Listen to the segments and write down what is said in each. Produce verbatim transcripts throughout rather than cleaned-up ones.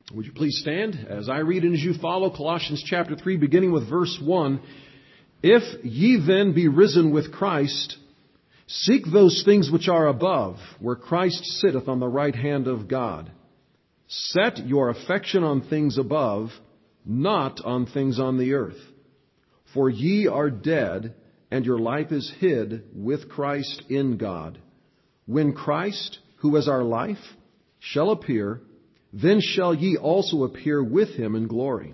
Would you please stand as I read and as you follow Colossians chapter three, beginning with verse one. If ye then be risen with Christ, seek those things which are above, where Christ sitteth on the right hand of God. Set your affection on things above, not on things on the earth. For ye are dead, and your life is hid with Christ in God. When Christ, who is our life, shall appear, then shall ye also appear with him in glory.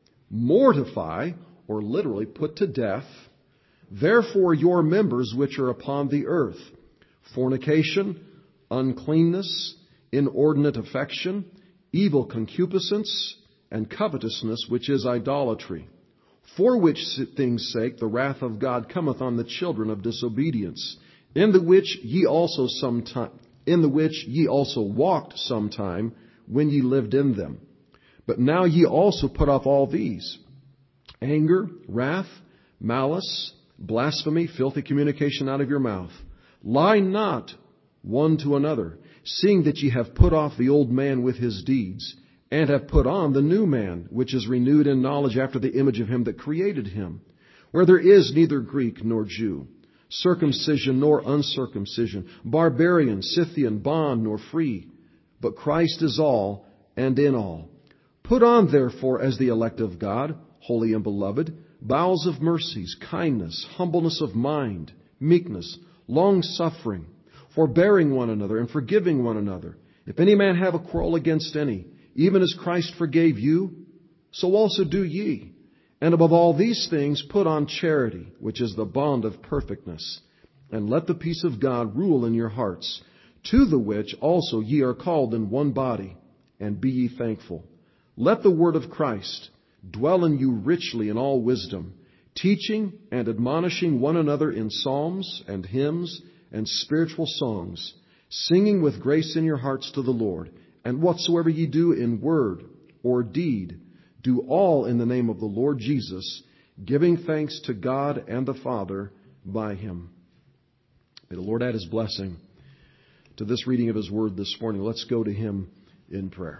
Mortify, or literally put to death, therefore your members which are upon the earth, fornication, uncleanness, inordinate affection, evil concupiscence, and covetousness, which is idolatry. For which things' sake the wrath of God cometh on the children of disobedience, in the which ye also sometime, in the which ye also walked sometime, when ye lived in them. But now ye also put off all these: anger, wrath, malice, blasphemy, filthy communication out of your mouth. Lie not one to another, seeing that ye have put off the old man with his deeds, and have put on the new man, which is renewed in knowledge after the image of him that created him, where there is neither Greek nor Jew, circumcision nor uncircumcision, barbarian, Scythian, bond nor free, but Christ is all and in all. Put on therefore as the elect of God, holy and beloved, bowels of mercies, kindness, humbleness of mind, meekness, long-suffering, forbearing one another and forgiving one another. If any man have a quarrel against any, even as Christ forgave you, so also do ye. And above all these things put on charity, which is the bond of perfectness. And let the peace of God rule in your hearts, to the which also ye are called in one body, and be ye thankful. Let the word of Christ dwell in you richly in all wisdom, teaching and admonishing one another in psalms and hymns and spiritual songs, singing with grace in your hearts to the Lord. And whatsoever ye do in word or deed, do all in the name of the Lord Jesus, giving thanks to God and the Father by him. May the Lord add his blessing to this reading of his word this morning. Let's go to him in prayer.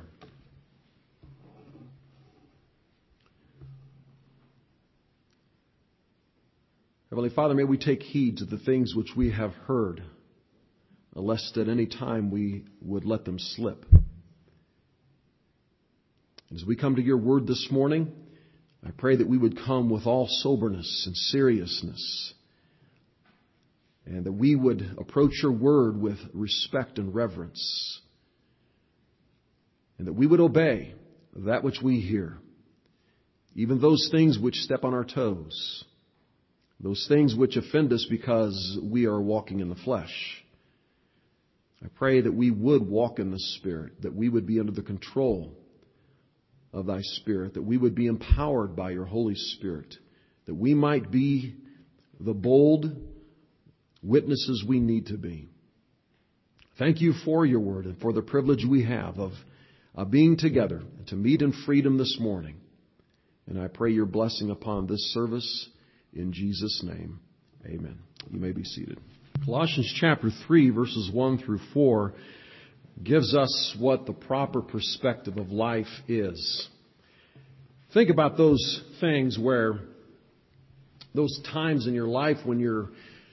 Heavenly Father, may we take heed to the things which we have heard, lest at any time we would let them slip. As we come to your word this morning, I pray that we would come with all soberness and seriousness, and that we would approach your word with respect and reverence, and that we would obey that which we hear, even those things which step on our toes, those things which offend us because we are walking in the flesh. I pray that we would walk in the Spirit, that we would be under the control of thy Spirit, that we would be empowered by your Holy Spirit, that we might be the bold witnesses we need to be. Thank you for your word and for the privilege we have of uh, being together to meet in freedom this morning. And I pray your blessing upon this service in Jesus' name. Amen. You may be seated. Colossians chapter three, verses one through four, gives us what the proper perspective of life is. Think about those things where, those times in your life when you're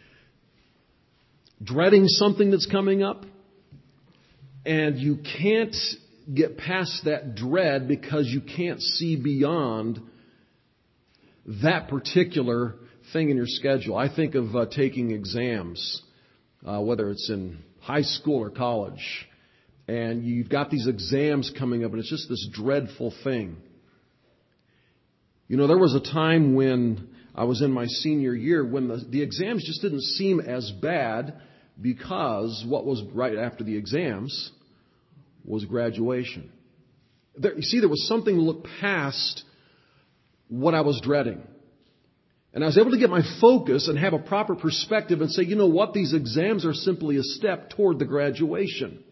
dreading something that's coming up and you can't get past that dread because you can't see beyond that particular thing in your schedule. I think of uh, taking exams, uh, whether it's in high school or college. And you've got these exams coming up, and it's just this dreadful thing. You know, there was a time when I was in my senior year when the, the exams just didn't seem as bad because what was right after the exams was graduation. There, you see, there was something to look past what I was dreading. And I was able to get my focus and have a proper perspective and say, you know what, these exams are simply a step toward the graduation.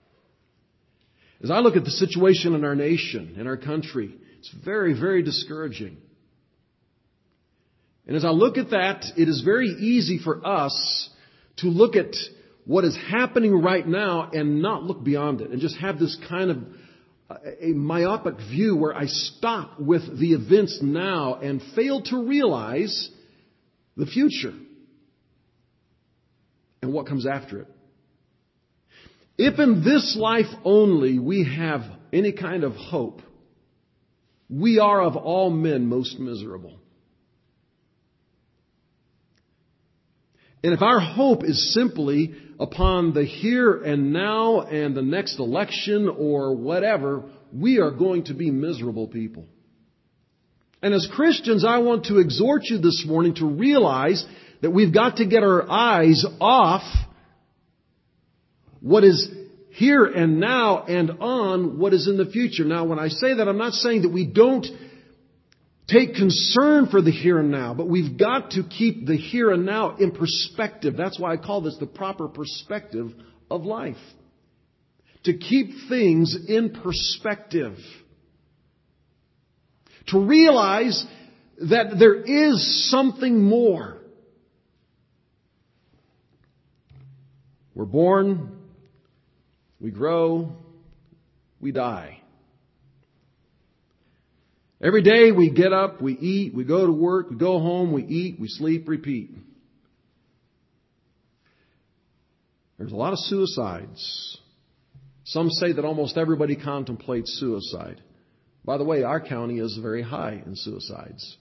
As I look at the situation in our nation, in our country, it's very, very discouraging. And as I look at that, it is very easy for us to look at what is happening right now and not look beyond it and just have this kind of a myopic view where I stop with the events now and fail to realize the future and what comes after it. If in this life only we have any kind of hope, we are of all men most miserable. And if our hope is simply upon the here and now and the next election or whatever, we are going to be miserable people. And as Christians, I want to exhort you this morning to realize that we've got to get our eyes off what is here and now and on what is in the future. Now, when I say that, I'm not saying that we don't take concern for the here and now, but we've got to keep the here and now in perspective. That's why I call this the proper perspective of life. To keep things in perspective. To realize that there is something more. We're born, we grow, we die. Every day we get up, we eat, we go to work, we go home, we eat, we sleep, repeat. There's a lot of suicides. Some say that almost everybody contemplates suicide. By the way, our county is very high in suicides.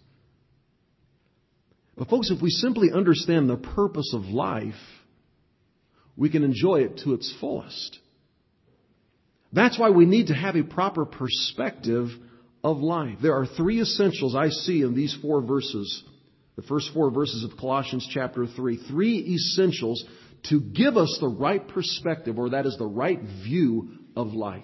But folks, if we simply understand the purpose of life, we can enjoy it to its fullest. That's why we need to have a proper perspective of life. There are three essentials I see in these four verses, the first four verses of Colossians chapter three. Three essentials to give us the right perspective, or that is the right view of life.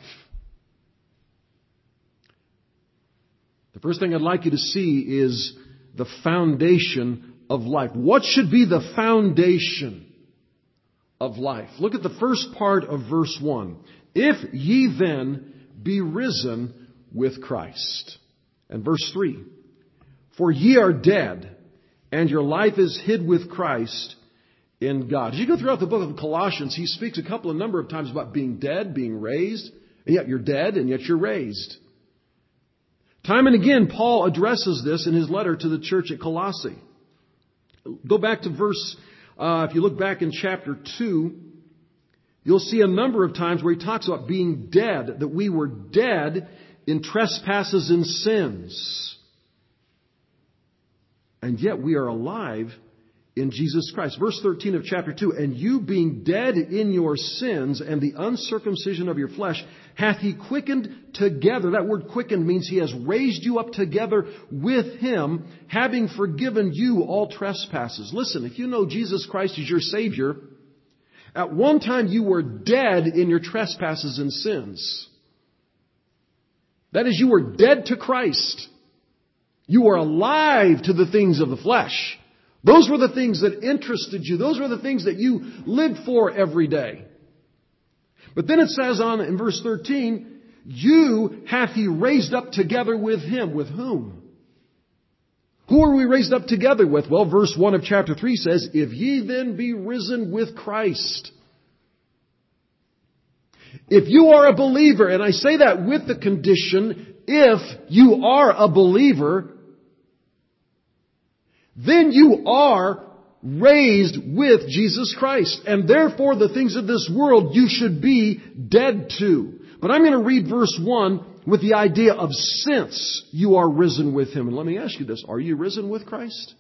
The first thing I'd like you to see is the foundation of life. What should be the foundation of life? Look at the first part of verse one. If ye then be risen with Christ. And verse three. For ye are dead, and your life is hid with Christ in God. As you go throughout the book of Colossians, he speaks a couple of number of times about being dead, being raised, and yet you're dead, and yet you're raised. Time and again, Paul addresses this in his letter to the church at Colossae. Go back to verse, uh, if you look back in chapter two, you'll see a number of times where he talks about being dead, that we were dead in trespasses and sins. And yet we are alive in Jesus Christ. Verse thirteen of chapter two, and you being dead in your sins and the uncircumcision of your flesh, hath he quickened together. That word quickened means he has raised you up together with him, having forgiven you all trespasses. Listen, if you know Jesus Christ as your Savior, at one time you were dead in your trespasses and sins. That is, you were dead to Christ. You were alive to the things of the flesh. Those were the things that interested you. Those were the things that you lived for every day. But then it says on in verse thirteen, you hath he raised up together with him. With whom? Who are we raised up together with? Well, verse one of chapter three says, if ye then be risen with Christ. If you are a believer, and I say that with the condition, if you are a believer, then you are raised with Jesus Christ. And therefore the things of this world you should be dead to. But I'm going to read verse one with the idea of since you are risen with him. And let me ask you this. Are you risen with Christ?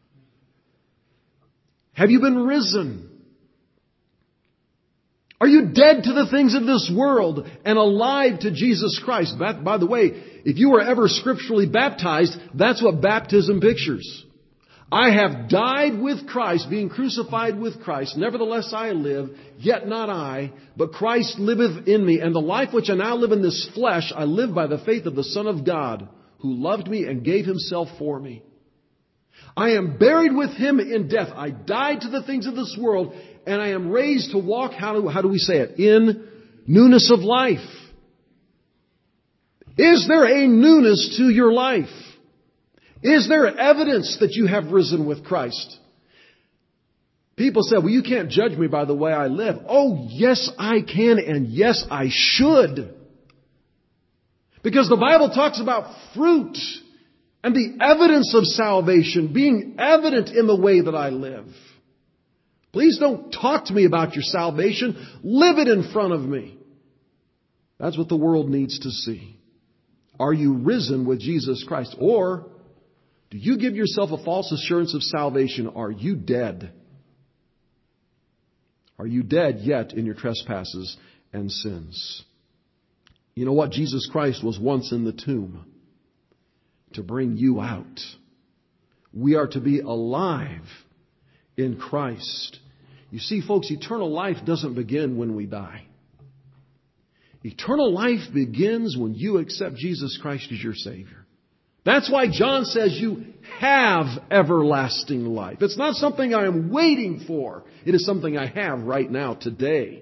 Have you been risen? Are you dead to the things of this world and alive to Jesus Christ? By, by the way, if you were ever scripturally baptized, that's what baptism pictures. I have died with Christ, being crucified with Christ. Nevertheless I live, yet not I, but Christ liveth in me. And the life which I now live in this flesh, I live by the faith of the Son of God, who loved me and gave himself for me. I am buried with him in death. I died to the things of this world, and I am raised to walk, how do, how do we say it? In newness of life. Is there a newness to your life? Is there evidence that you have risen with Christ? People say, well, you can't judge me by the way I live. Oh, yes, I can, and yes, I should. Because the Bible talks about fruit and the evidence of salvation being evident in the way that I live. Please don't talk to me about your salvation. Live it in front of me. That's what the world needs to see. Are you risen with Jesus Christ? Or do you give yourself a false assurance of salvation? Are you dead? Are you dead yet in your trespasses and sins? You know what? Jesus Christ was once in the tomb to bring you out. We are to be alive in Christ. You see, folks, eternal life doesn't begin when we die. Eternal life begins when you accept Jesus Christ as your Savior. That's why John says you have everlasting life. It's not something I am waiting for. It is something I have right now, today.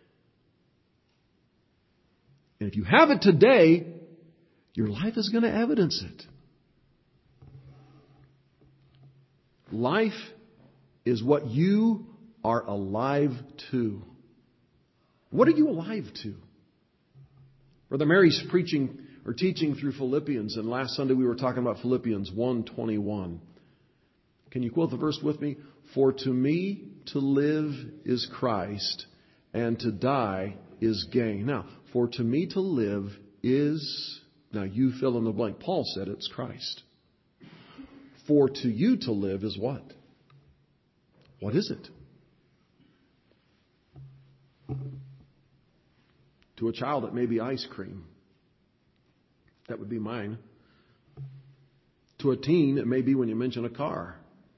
And if you have it today, your life is going to evidence it. Life is what you are alive to. What are you alive to? Brother Mary's preaching or teaching through Philippians, and last Sunday we were talking about Philippians one twenty-one. Can you quote the verse with me? For to me to live is Christ, and to die is gain. Now, for to me to live is, now you fill in the blank. Paul said it's Christ. For to you to live is what? What is it? To a child, it may be ice cream. That would be mine. To a teen, it may be when you mention a car.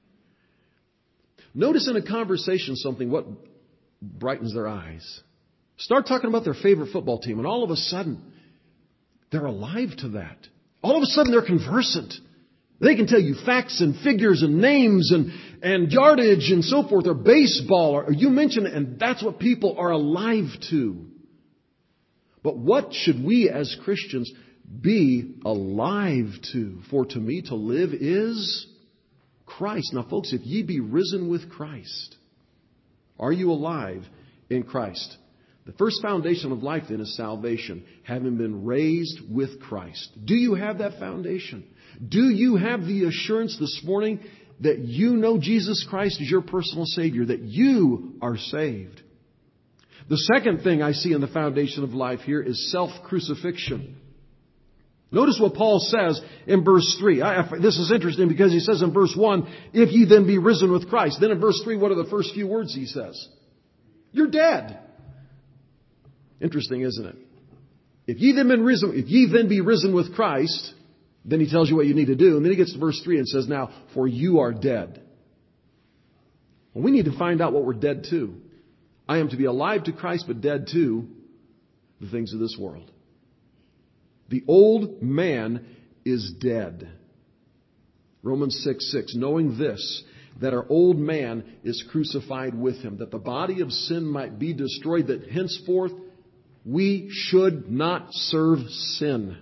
Notice in a conversation something, what brightens their eyes. Start talking about their favorite football team, and all of a sudden, they're alive to that. All of a sudden, they're conversant. They can tell you facts and figures and names and, and yardage and so forth, or baseball, or you mention it, and that's what people are alive to. But what should we as Christians be alive to? For to me to live is Christ. Now, folks, if ye be risen with Christ, are you alive in Christ? The first foundation of life then is salvation, having been raised with Christ. Do you have that foundation? Do you have the assurance this morning that you know Jesus Christ as your personal Savior, that you are saved? The second thing I see in the foundation of life here is self-crucifixion. Notice what Paul says in verse three. I, this is interesting because he says in verse one, if ye then be risen with Christ. Then in verse three, what are the first few words he says? You're dead. Interesting, isn't it? If ye then been risen, if ye then be risen with Christ, then he tells you what you need to do. And then he gets to verse three and says, now, for you are dead. Well, we need to find out what we're dead to. I am to be alive to Christ, but dead to the things of this world. The old man is dead. Romans six six, knowing this, that our old man is crucified with him, that the body of sin might be destroyed, that henceforth we should not serve sin.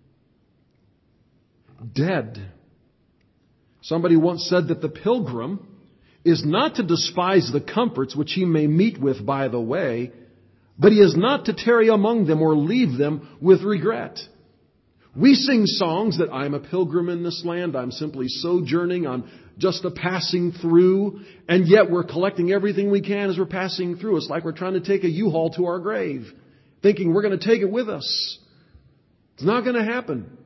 Dead. Somebody once said that the pilgrim is not to despise the comforts which he may meet with by the way, but he is not to tarry among them or leave them with regret. We sing songs that I'm a pilgrim in this land, I'm simply sojourning, I'm just a passing through, and yet we're collecting everything we can as we're passing through. It's like we're trying to take a U-Haul to our grave, thinking we're going to take it with us. It's not going to happen.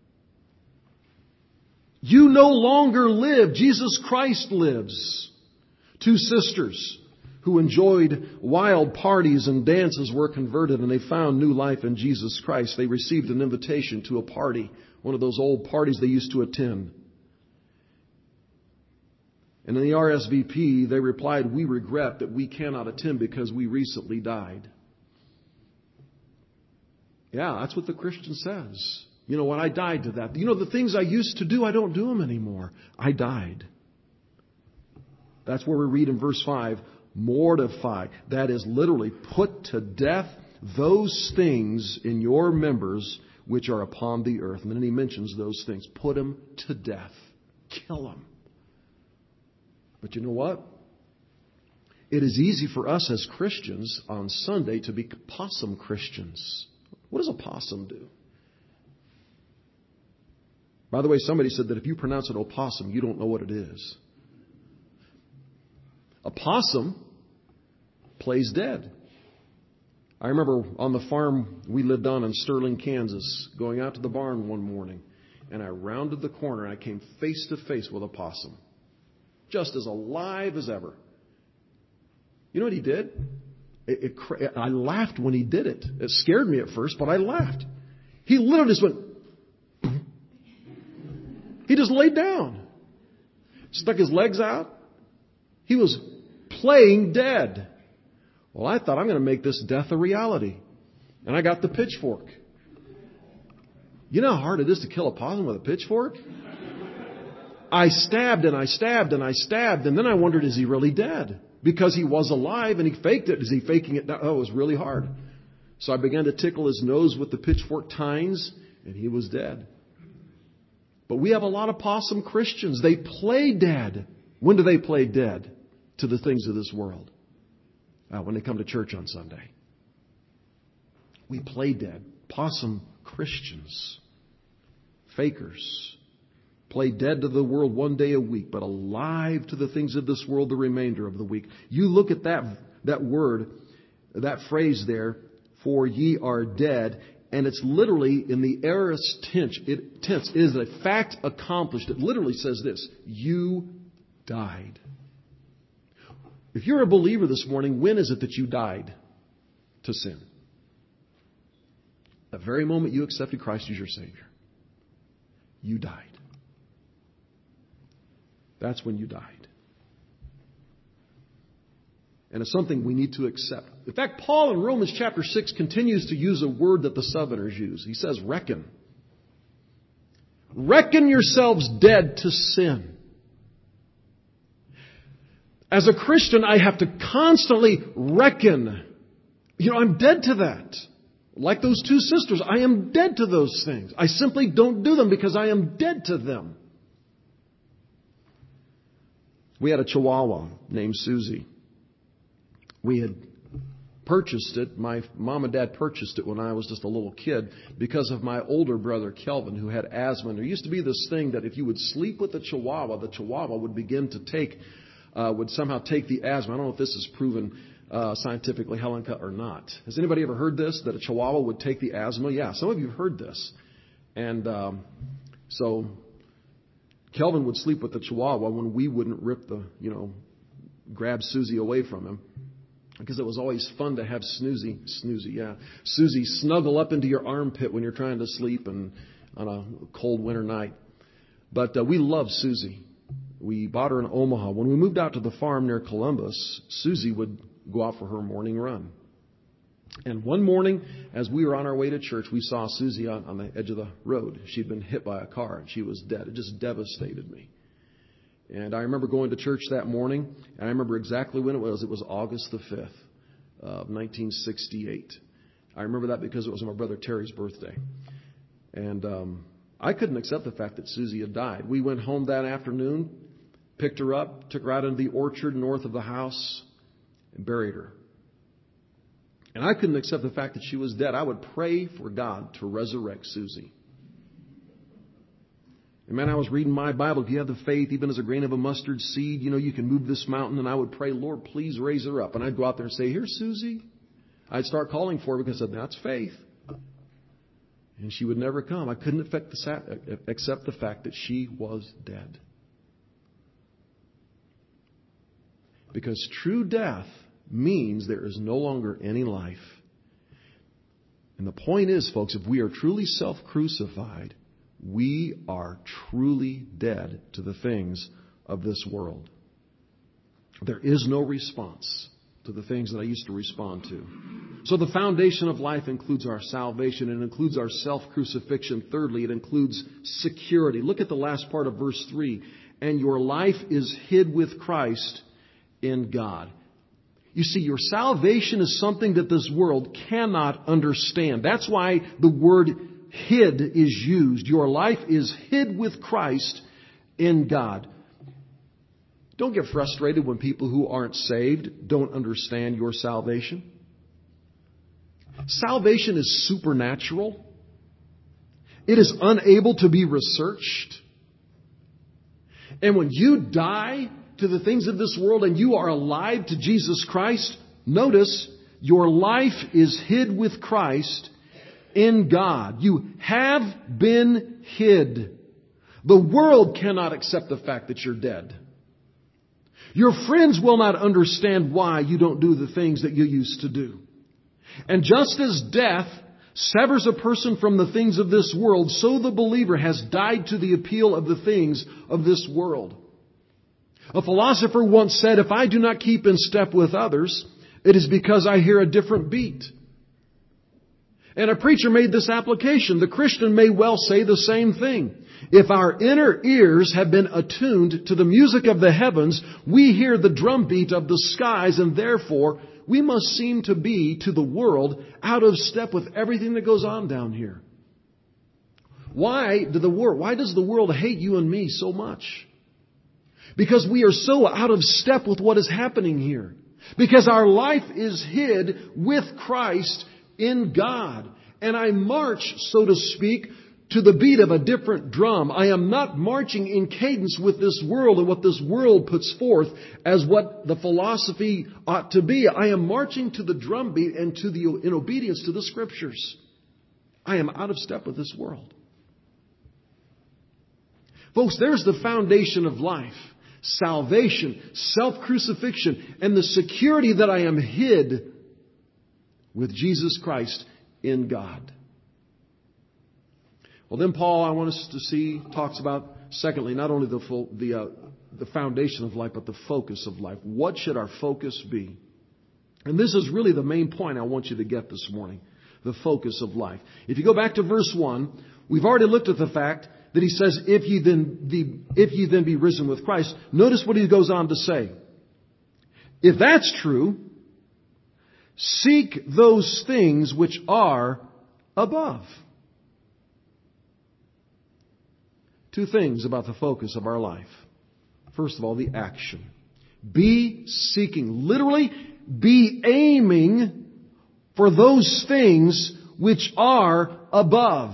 You no longer live. Jesus Christ lives. Two sisters who enjoyed wild parties and dances were converted, and they found new life in Jesus Christ. They received an invitation to a party, one of those old parties they used to attend. And in the R S V P, they replied, we regret that we cannot attend because we recently died. Yeah, that's what the Christian says. You know what? I died to that. You know, the things I used to do, I don't do them anymore. I died. That's where we read in verse five, mortify. That is literally put to death those things in your members which are upon the earth. And then he mentions those things. Put them to death. Kill them. But you know what? It is easy for us as Christians on Sunday to be possum Christians. What does a possum do? By the way, somebody said that if you pronounce it opossum, you don't know what it is. A possum plays dead. I remember on the farm we lived on in Sterling, Kansas, going out to the barn one morning, and I rounded the corner and I came face to face with a possum, just as alive as ever. You know what he did? It, it, I laughed when he did it. It scared me at first, but I laughed. He literally just went, he just laid down, stuck his legs out. He was playing dead. Well, I thought, I'm going to make this death a reality. And I got the pitchfork. You know how hard it is to kill a possum with a pitchfork? I stabbed and I stabbed and I stabbed, and then I wondered, is he really dead? Because he was alive and he faked it. Is he faking it now? Oh, it was really hard. So I began to tickle his nose with the pitchfork tines, and he was dead. But we have a lot of possum Christians. They play dead. When do they play dead? To the things of this world. Uh, when they come to church on Sunday. We play dead. Possum Christians. Fakers. Play dead to the world one day a week, but alive to the things of this world the remainder of the week. You look at that, that word, that phrase there, for ye are dead, and it's literally in the aorist tense. It, tense. It is a fact accomplished. It literally says this: you died. If you're a believer this morning, when is it that you died to sin? The very moment you accepted Christ as your Savior. You died. That's when you died. And it's something we need to accept. In fact, Paul in Romans chapter six continues to use a word that the Southerners use. He says, reckon. Reckon yourselves dead to sin. As a Christian, I have to constantly reckon. You know, I'm dead to that. Like those two sisters, I am dead to those things. I simply don't do them because I am dead to them. We had a Chihuahua named Susie. We had purchased it. My mom and dad purchased it when I was just a little kid because of my older brother, Kelvin, who had asthma. And there used to be this thing that if you would sleep with the Chihuahua, the Chihuahua would begin to take Uh, would somehow take the asthma. I don't know if this is proven uh, scientifically, Helen, or not. Has anybody ever heard this, that a Chihuahua would take the asthma? Yeah, some of you have heard this. And um, so Kelvin would sleep with the Chihuahua when we wouldn't rip the, you know, grab Susie away from him. Because it was always fun to have Snoozy, Snoozy, yeah, Susie snuggle up into your armpit when you're trying to sleep and on a cold winter night. But uh, we loved Susie. We bought her in Omaha. When we moved out to the farm near Columbus, Susie would go out for her morning run. And one morning, as we were on our way to church, we saw Susie on, on the edge of the road. She'd been hit by a car, and she was dead. It just devastated me. And I remember going to church that morning, and I remember exactly when it was. It was August the fifth of nineteen sixty-eight. I remember that because it was my brother Terry's birthday. And um, I couldn't accept the fact that Susie had died. We went home that afternoon, picked her up, took her out into the orchard north of the house, and buried her. And I couldn't accept the fact that she was dead. I would pray for God to resurrect Susie. And man, I was reading my Bible. If you have the faith, even as a grain of a mustard seed, you know, you can move this mountain. And I would pray, Lord, please raise her up. And I'd go out there and say, here's Susie. I'd start calling for her because I said, that's faith. And she would never come. I couldn't accept the fact that she was dead. Because true death means there is no longer any life. And the point is, folks, if we are truly self-crucified, we are truly dead to the things of this world. There is no response to the things that I used to respond to. So the foundation of life includes our salvation. It includes our self-crucifixion. Thirdly, it includes security. Look at the last part of verse three. And your life is hid with Christ in God. You see, your salvation is something that this world cannot understand. That's why the word hid is used. Your life is hid with Christ in God. Don't get frustrated when people who aren't saved don't understand your salvation. Salvation is supernatural. It is unable to be researched. And when you die to the things of this world and you are alive to Jesus Christ, notice your life is hid with Christ in God. You have been hid. The world cannot accept the fact that you're dead. Your friends will not understand why you don't do the things that you used to do. And just as death severs a person from the things of this world, so the believer has died to the appeal of the things of this world. A philosopher once said, if I do not keep in step with others, it is because I hear a different beat. And a preacher made this application. The Christian may well say the same thing. If our inner ears have been attuned to the music of the heavens, we hear the drumbeat of the skies, and therefore we must seem to be, to the world, out of step with everything that goes on down here. Why do the world, why does the world hate you and me so much? Because we are so out of step with what is happening here. Because our life is hid with Christ in God. And I march, so to speak, to the beat of a different drum. I am not marching in cadence with this world and what this world puts forth as what the philosophy ought to be. I am marching to the drum beat and to the, in obedience to the Scriptures. I am out of step with this world. Folks, there's the foundation of life. Salvation, self-crucifixion, and the security that I am hid with Jesus Christ in God. Well, then Paul, I want us to see, talks about, secondly, not only the full, the uh, the foundation of life, but the focus of life. What should our focus be? And this is really the main point I want you to get this morning. The focus of life. If you go back to verse one, we've already looked at the fact that he says, if ye then be, if ye then be risen with Christ. Notice what he goes on to say. If that's true, seek those things which are above. Two things about the focus of our life. First of all, the action. Be seeking. Literally, be aiming for those things which are above.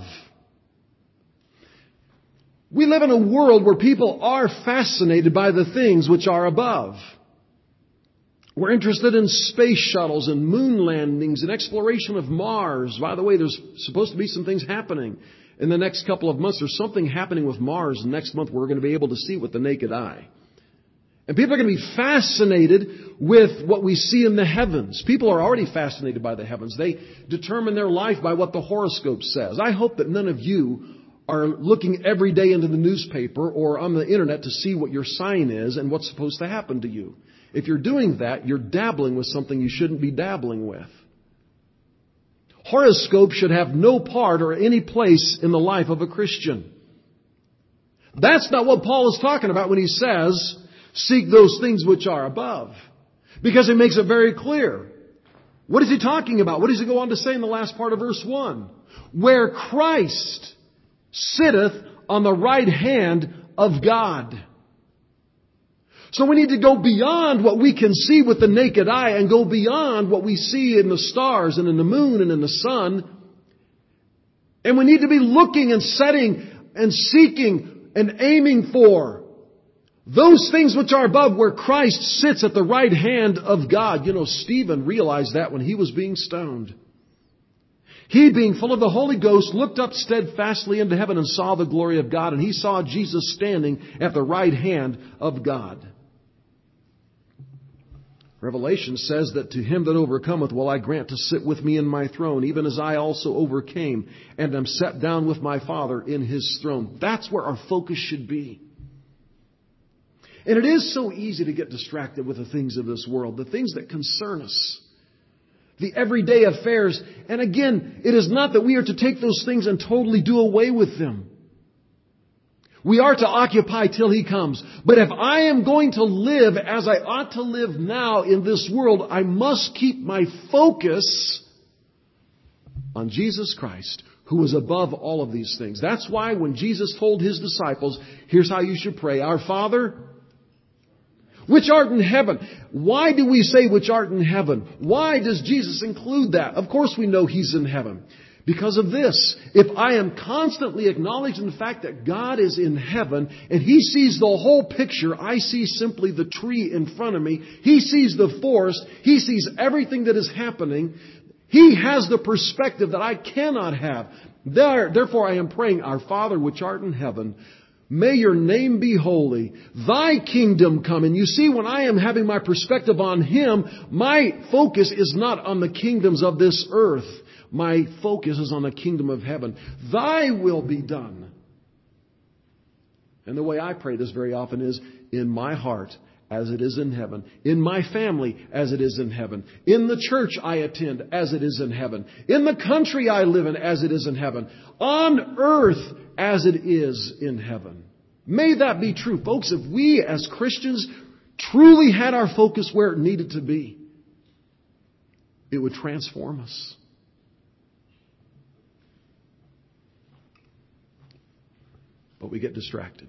We live in a world where people are fascinated by the things which are above. We're interested in space shuttles and moon landings and exploration of Mars. By the way, there's supposed to be some things happening in the next couple of months. There's something happening with Mars. Next month we're going to be able to see with the naked eye. And people are going to be fascinated with what we see in the heavens. People are already fascinated by the heavens. They determine their life by what the horoscope says. I hope that none of you are looking every day into the newspaper or on the internet to see what your sign is and what's supposed to happen to you. If you're doing that, you're dabbling with something you shouldn't be dabbling with. Horoscope should have no part or any place in the life of a Christian. That's not what Paul is talking about when he says, seek those things which are above. Because he makes it very clear. What is he talking about? What does he go on to say in the last part of verse one? Where Christ sitteth on the right hand of God. So we need to go beyond what we can see with the naked eye and go beyond what we see in the stars and in the moon and in the sun. And we need to be looking and setting and seeking and aiming for those things which are above, where Christ sits at the right hand of God. You know, Stephen realized that when he was being stoned. He, being full of the Holy Ghost, looked up steadfastly into heaven and saw the glory of God. And he saw Jesus standing at the right hand of God. Revelation says that to him that overcometh will I grant to sit with me in my throne, even as I also overcame and am set down with my Father in his throne. That's where our focus should be. And it is so easy to get distracted with the things of this world, the things that concern us, the everyday affairs. And again, it is not that we are to take those things and totally do away with them. We are to occupy till He comes. But if I am going to live as I ought to live now in this world, I must keep my focus on Jesus Christ, who is above all of these things. That's why when Jesus told His disciples, here's how you should pray. Our Father, which art in heaven. Why do we say which art in heaven? Why does Jesus include that? Of course we know He's in heaven. Because of this, if I am constantly acknowledging the fact that God is in heaven and He sees the whole picture, I see simply the tree in front of me. He sees the forest. He sees everything that is happening. He has the perspective that I cannot have. Therefore, I am praying, Our Father which art in heaven, may your name be holy. Thy kingdom come. And you see, when I am having my perspective on Him, my focus is not on the kingdoms of this earth. My focus is on the kingdom of heaven. Thy will be done. And the way I pray this very often is in my heart as it is in heaven. In my family as it is in heaven. In the church I attend as it is in heaven. In the country I live in as it is in heaven. On earth as it is in heaven. May that be true. Folks, if we as Christians truly had our focus where it needed to be, it would transform us. But we get distracted.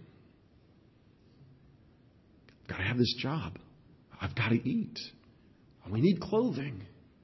I've got to have this job. I've got to eat. We need clothing.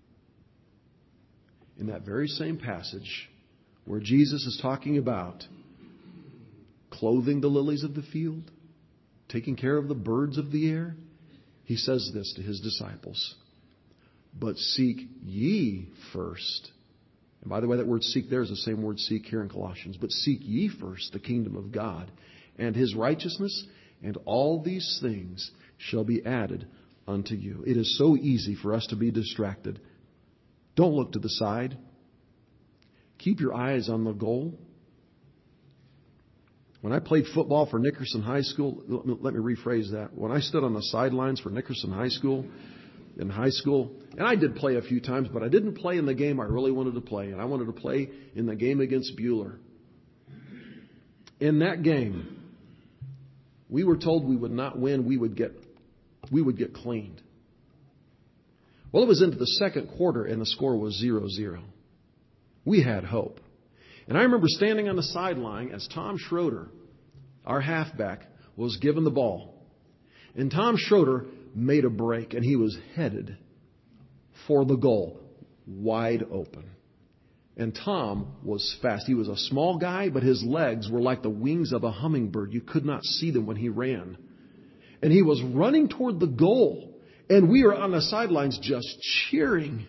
In that very same passage where Jesus is talking about clothing the lilies of the field, taking care of the birds of the air, He says this to His disciples. But seek ye first. And by the way, that word seek there is the same word seek here in Colossians. But seek ye first the kingdom of God and His righteousness, and all these things shall be added unto you. It is so easy for us to be distracted. Don't look to the side. Keep your eyes on the goal. When I played football for Nickerson High School, let me rephrase that. When I stood on the sidelines for Nickerson High School, in high school, and I did play a few times, but I didn't play in the game I really wanted to play, and I wanted to play in the game against Bueller. In that game, we were told we would not win, we would get we would get cleaned. Well, it was into the second quarter, and the score was zero zero. We had hope. And I remember standing on the sideline as Tom Schroeder, our halfback, was given the ball. And Tom Schroeder made a break, and he was headed for the goal, wide open. And Tom was fast. He was a small guy, but his legs were like the wings of a hummingbird. You could not see them when he ran. And he was running toward the goal, and we were on the sidelines just cheering.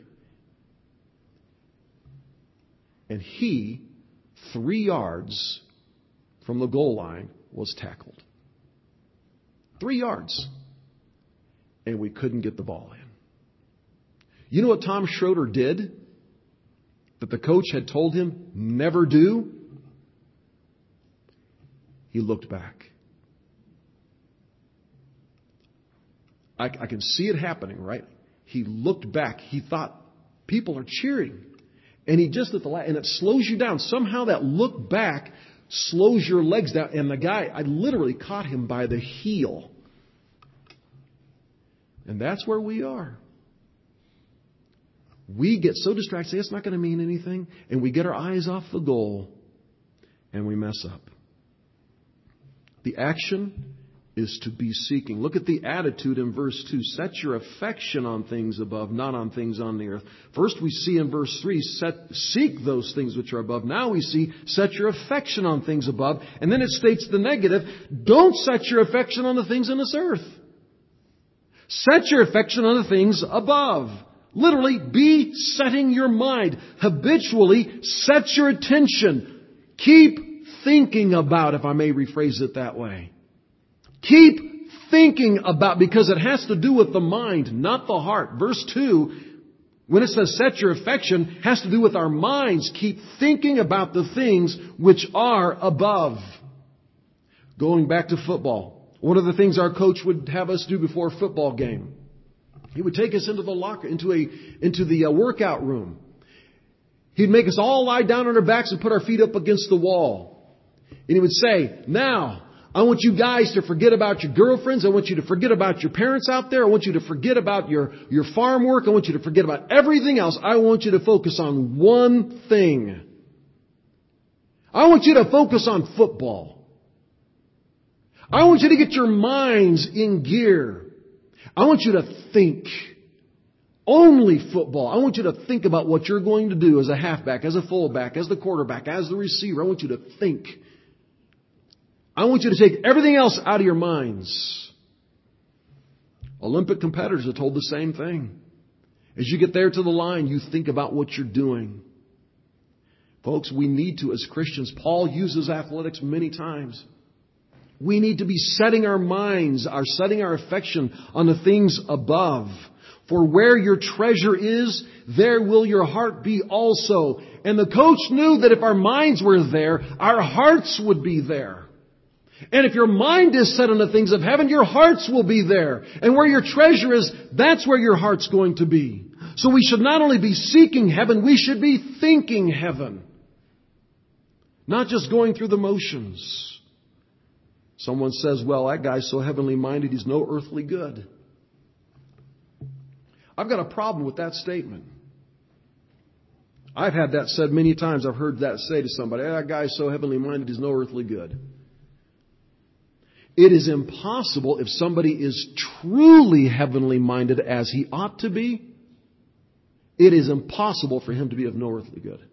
And he, three yards from the goal line, was tackled. Three yards. And we couldn't get the ball in. You know what Tom Schroeder did that the coach had told him never do? He looked back. I, I can see it happening, right? He looked back. He thought people are cheering. And he just at the last, and it slows you down. Somehow that look back slows your legs down. And the guy, I literally caught him by the heel. And that's where we are. We get so distracted, say it's not going to mean anything, and we get our eyes off the goal, and we mess up. The action is to be seeking. Look at the attitude in verse two. Set your affection on things above, not on things on the earth. First we see in verse three, set, seek those things which are above. Now we see, set your affection on things above. And then it states the negative, don't set your affection on the things in this earth. Set your affection on the things above. Literally, be setting your mind. Habitually, set your attention. Keep thinking about, if I may rephrase it that way. Keep thinking about, because it has to do with the mind, not the heart. Verse two, when it says set your affection, has to do with our minds. Keep thinking about the things which are above. Going back to football. One of the things our coach would have us do before a football game, he would take us into the locker, into a, into the uh, workout room. He'd make us all lie down on our backs and put our feet up against the wall. And he would say, now, I want you guys to forget about your girlfriends. I want you to forget about your parents out there. I want you to forget about your, your farm work. I want you to forget about everything else. I want you to focus on one thing. I want you to focus on football. I want you to get your minds in gear. I want you to think only football. I want you to think about what you're going to do as a halfback, as a fullback, as the quarterback, as the receiver. I want you to think. I want you to take everything else out of your minds. Olympic competitors are told the same thing. As you get there to the line, you think about what you're doing. Folks, we need to, as Christians, Paul uses athletics many times. We need to be setting our minds, our setting our affection on the things above. For where your treasure is, there will your heart be also. And the coach knew that if our minds were there, our hearts would be there. And if your mind is set on the things of heaven, your hearts will be there. And where your treasure is, that's where your heart's going to be. So we should not only be seeking heaven, we should be thinking heaven. Not just going through the motions. Someone says, well, that guy's so heavenly minded, he's no earthly good. I've got a problem with that statement. I've had that said many times. I've heard that say to somebody, that guy's so heavenly minded, he's no earthly good. It is impossible if somebody is truly heavenly minded as he ought to be. It is impossible for him to be of no earthly good.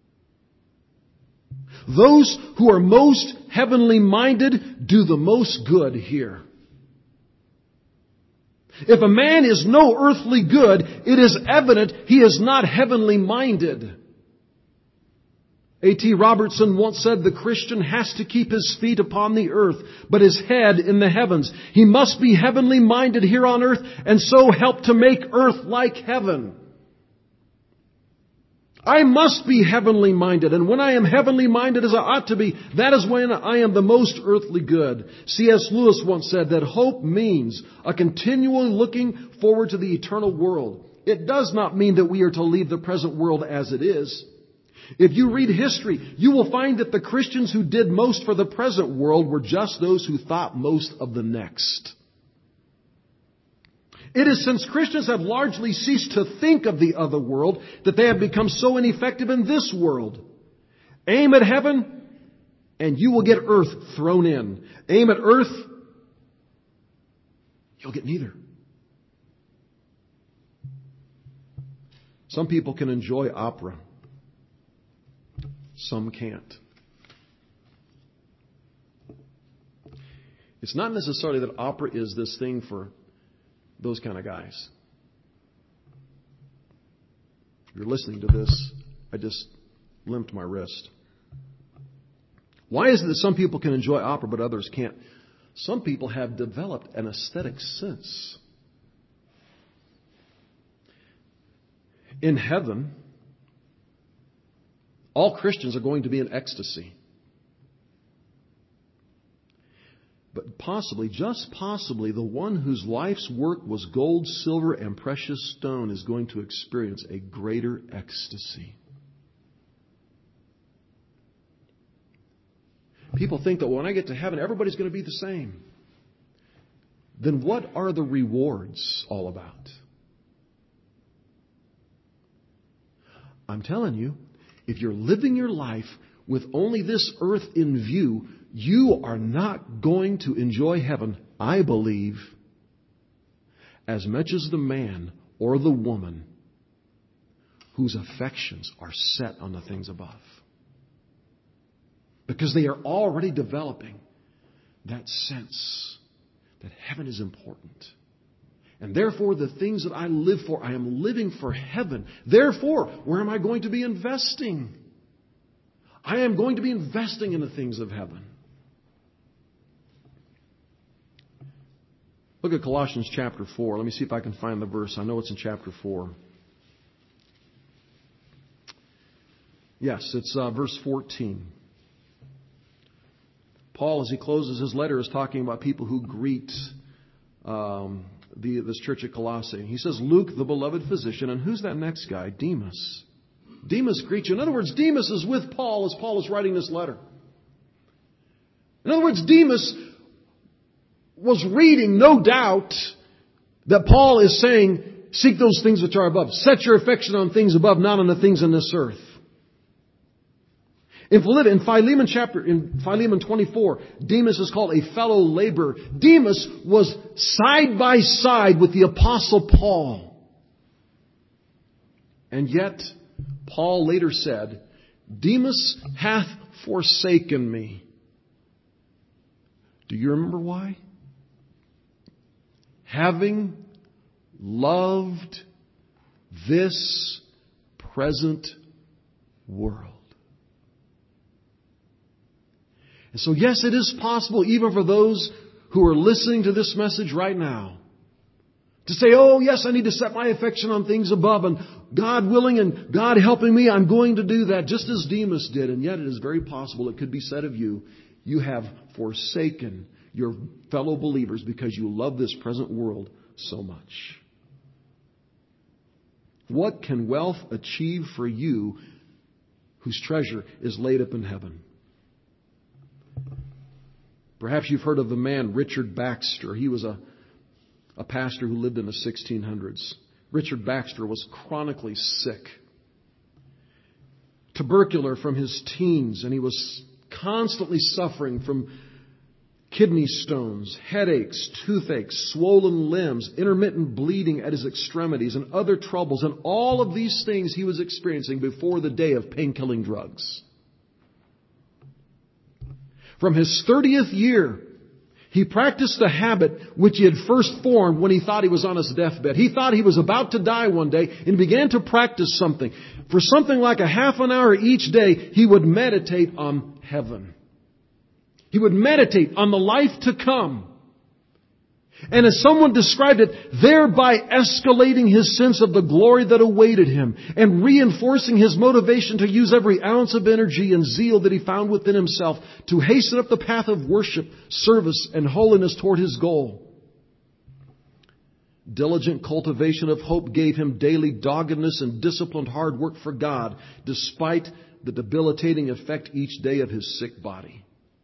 Those who are most heavenly minded do the most good here. If a man is no earthly good, it is evident he is not heavenly minded. A T Robertson once said the Christian has to keep his feet upon the earth, but his head in the heavens. He must be heavenly minded here on earth and so help to make earth like heaven. I must be heavenly minded, and when I am heavenly minded as I ought to be, that is when I am the most earthly good. C S Lewis once said that hope means a continual looking forward to the eternal world. It does not mean that we are to leave the present world as it is. If you read history, you will find that the Christians who did most for the present world were just those who thought most of the next. It is since Christians have largely ceased to think of the other world that they have become so ineffective in this world. Aim at heaven and you will get earth thrown in. Aim at earth, you'll get neither. Some people can enjoy opera. Some can't. It's not necessarily that opera is this thing for those kind of guys. If you're listening to this, I just limped my wrist. Why is it that some people can enjoy opera but others can't? Some people have developed an aesthetic sense. In heaven, all Christians are going to be in ecstasy. But possibly, just possibly, the one whose life's work was gold, silver, and precious stone is going to experience a greater ecstasy. People think that when I get to heaven, everybody's going to be the same. Then what are the rewards all about? I'm telling you, if you're living your life with only this earth in view, you are not going to enjoy heaven, I believe, as much as the man or the woman whose affections are set on the things above. Because they are already developing that sense that heaven is important. And therefore, the things that I live for, I am living for heaven. Therefore, where am I going to be investing? I am going to be investing in the things of heaven. Look at Colossians chapter four. Let me see if I can find the verse. I know it's in chapter four. Yes, it's uh, verse fourteen. Paul, as he closes his letter, is talking about people who greet um, the, this church at Colossae. He says, Luke, the beloved physician. And who's that next guy? Demas. Demas greets you. In other words, Demas is with Paul as Paul is writing this letter. In other words, Demas was reading, no doubt, that Paul is saying, seek those things which are above. Set your affection on things above, not on the things in this earth. In Philemon chapter, in Philemon twenty-four, Demas is called a fellow laborer. Demas was side by side with the Apostle Paul. And yet, Paul later said, Demas hath forsaken me. Do you remember why? Having loved this present world. And so, yes, it is possible, even for those who are listening to this message right now, to say, oh, yes, I need to set my affection on things above, and God willing and God helping me, I'm going to do that, just as Demas did. And yet it is very possible it could be said of you, you have forsaken your fellow believers because you love this present world so much. What can wealth achieve for you whose treasure is laid up in heaven? Perhaps you've heard of the man Richard Baxter. He was a, a pastor who lived in the sixteen hundreds. Richard Baxter was chronically sick. Tubercular from his teens, and he was constantly suffering from kidney stones, headaches, toothaches, swollen limbs, intermittent bleeding at his extremities, and other troubles. And all of these things he was experiencing before the day of pain-killing drugs. From his thirtieth year, he practiced the habit which he had first formed when he thought he was on his deathbed. He thought he was about to die one day and began to practice something. For something like a half an hour each day, he would meditate on heaven. He would meditate on the life to come. And as someone described it, thereby escalating his sense of the glory that awaited him and reinforcing his motivation to use every ounce of energy and zeal that he found within himself to hasten up the path of worship, service, and holiness toward his goal. Diligent cultivation of hope gave him daily doggedness and disciplined hard work for God, despite the debilitating effect each day of his sick body.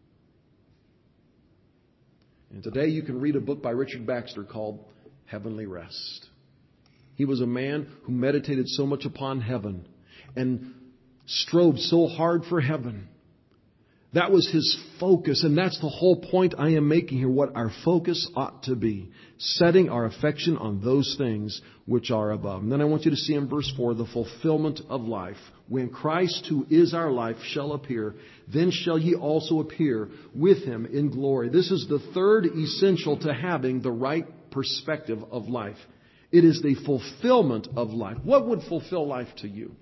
And today you can read a book by Richard Baxter called Heavenly Rest. He was a man who meditated so much upon heaven and strove so hard for heaven. That was his focus, and that's the whole point I am making here, what our focus ought to be. Setting our affection on those things which are above. And then I want you to see in verse four, the fulfillment of life. When Christ, who is our life, shall appear, then shall ye also appear with him in glory. This is the third essential to having the right perspective of life. It is the fulfillment of life. What would fulfill life to you?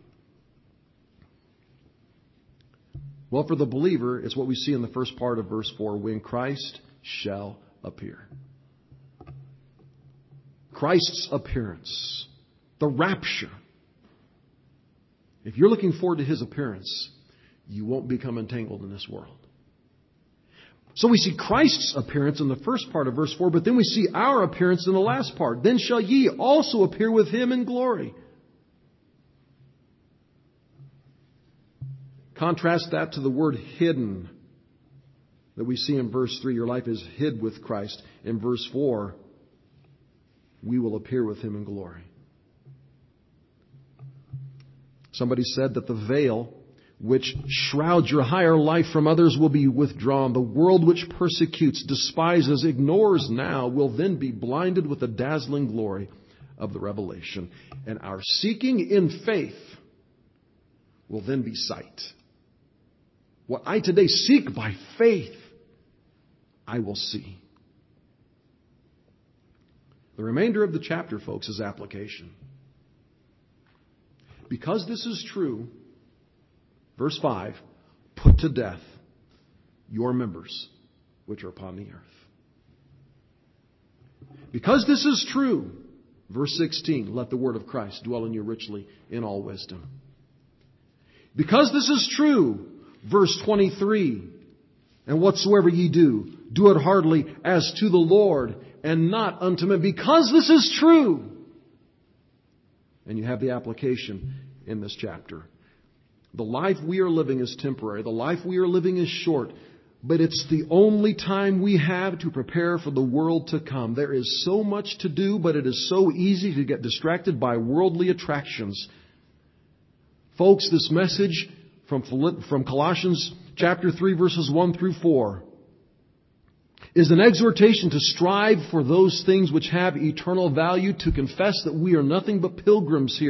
Well, for the believer, it's what we see in the first part of verse four, when Christ shall appear. Christ's appearance, the rapture. If you're looking forward to his appearance, you won't become entangled in this world. So we see Christ's appearance in the first part of verse four, but then we see our appearance in the last part. Then shall ye also appear with him in glory. Contrast that to the word hidden that we see in verse three. Your life is hid with Christ. In verse four, we will appear with him in glory. Somebody said that the veil which shrouds your higher life from others will be withdrawn. The world which persecutes, despises, ignores now will then be blinded with the dazzling glory of the revelation. And our seeking in faith will then be sight. What I today seek by faith, I will see. The remainder of the chapter, folks, is application. Because this is true, verse five, put to death your members which are upon the earth. Because this is true, verse sixteen, let the word of Christ dwell in you richly in all wisdom. Because this is true, verse twenty-three, and whatsoever ye do, do it heartily as to the Lord and not unto men. Because this is true. And you have the application in this chapter. The life we are living is temporary. The life we are living is short. But it's the only time we have to prepare for the world to come. There is so much to do, but it is so easy to get distracted by worldly attractions. Folks, this message from, from Colossians chapter three, verses one through four, is an exhortation to strive for those things which have eternal value, to confess that we are nothing but pilgrims here,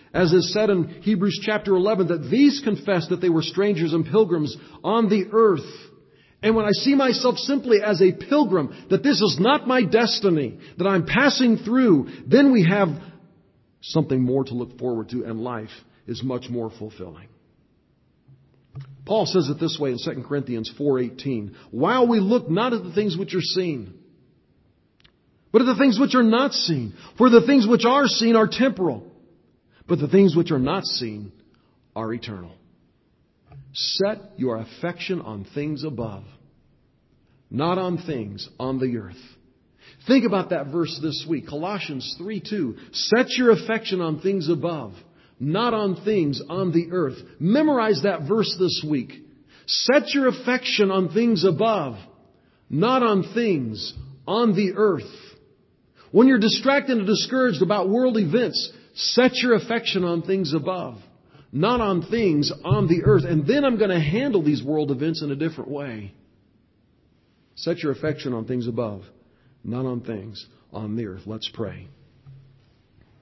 As is said in Hebrews chapter eleven, that these confessed that they were strangers and pilgrims on the earth. And when I see myself simply as a pilgrim, that this is not my destiny, that I'm passing through, then we have something more to look forward to, and life is much more fulfilling. Paul says it this way in Second Corinthians four eighteen. While we look not at the things which are seen, but at the things which are not seen. For the things which are seen are temporal, but the things which are not seen are eternal. Set your affection on things above, not on things on the earth. Think about that verse this week, Colossians three two. Set your affection on things above, not on things on the earth. Memorize that verse this week. Set your affection on things above, not on things on the earth. When you're distracted and discouraged about world events, set your affection on things above, not on things on the earth. And then I'm going to handle these world events in a different way. Set your affection on things above, not on things on the earth. Let's pray.